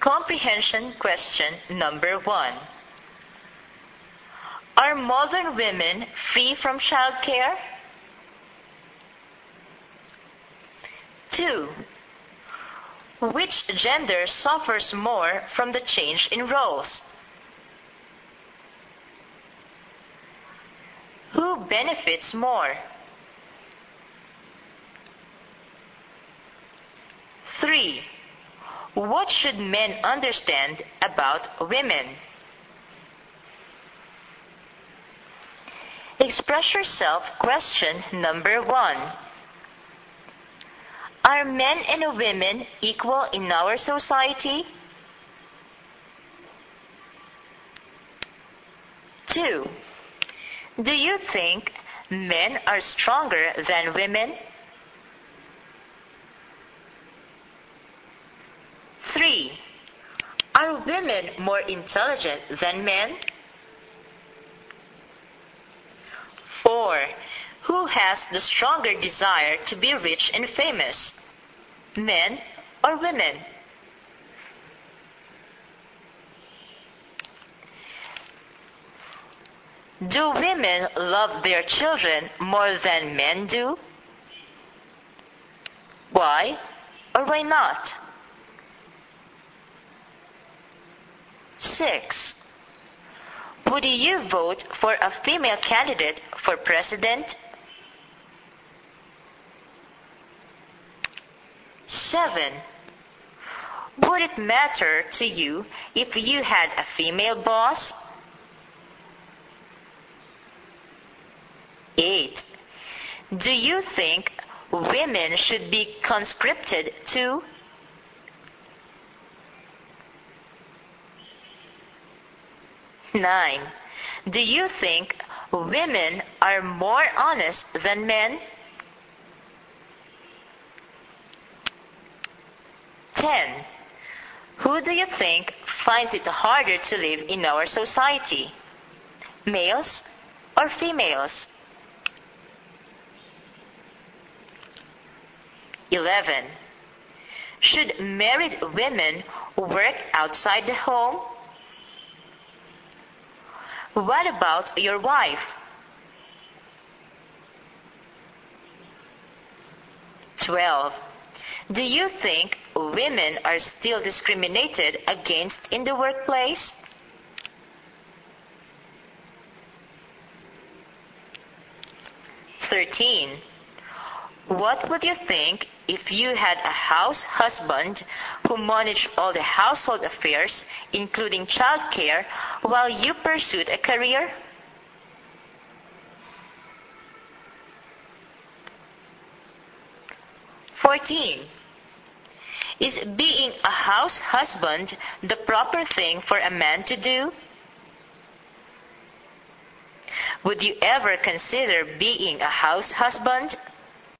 Comprehension question number 1. Are modern women free from childcare? 2. Which gender suffers more from the change in roles? Who benefits more? 3. What should men understand about women? Express yourself question number 1. Are men and women equal in our society? 2. Do you think men are stronger than women? 3. Are women more intelligent than men? 4. Who has the stronger desire to be rich and famous? Men or women? Do women love their children more than men do? Why or why not? 6. Would you vote for a female candidate for president? 7. Would it matter to you if you had a female boss? 8. Do you think women should be conscripted too? 9. Do you think women are more honest than men? 10. Who do you think finds it harder to live in our society? Males or females? 11. Should married women work outside the home? What about your wife? 12. Do you think women are still discriminated against in the workplace? 13. What would you think if you had a house husband who managed all the household affairs, including childcare, while you pursued a career? 14. Is being a house husband the proper thing for a man to do? Would you ever consider being a house husband?